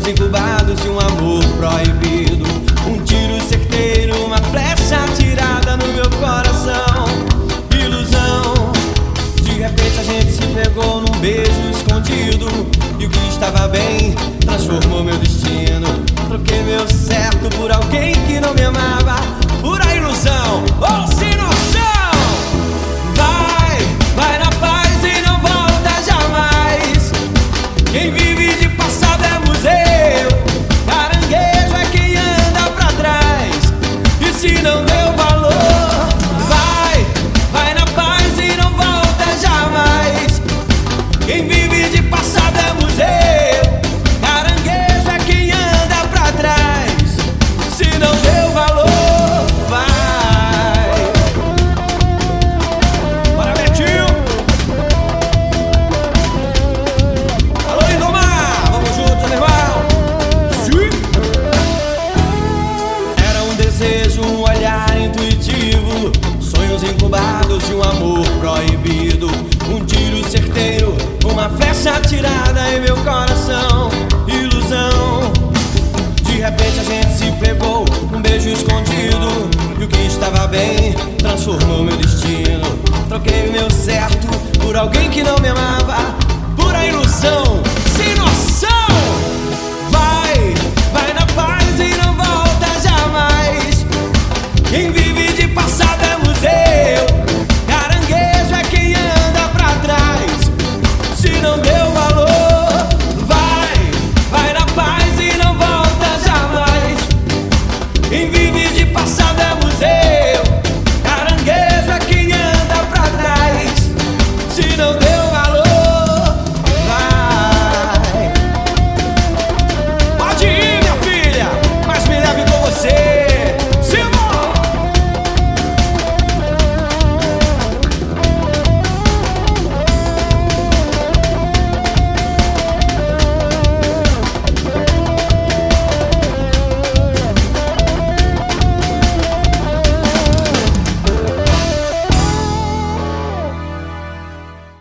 Sonhos incubados de um amor proibido. Um tiro certeiro, uma flecha atirada no meu coração. Ilusão. De repente a gente se pegou num beijo escondido. E o que estava bem transformou meu destino. Troquei meu certo por alguém que não me amava. Pura ilusão, ou sem noção. Vai na paz e não volta jamais. Quem vive de passado é museu. Caranguejo é quem anda pra trás. E se não deu valor, vai na paz e não volta jamais. Quem vive de passado é museu. Caranguejo é quem anda pra trás. Se não deu valor, um olhar intuitivo, sonhos incubados de um amor proibido. Um tiro certeiro, uma flecha atirada em meu coração. Ilusão. De repente a gente se pegou num beijo escondido. E o que estava bem transformou meu destino. Troquei o meu certo por alguém que não me amava.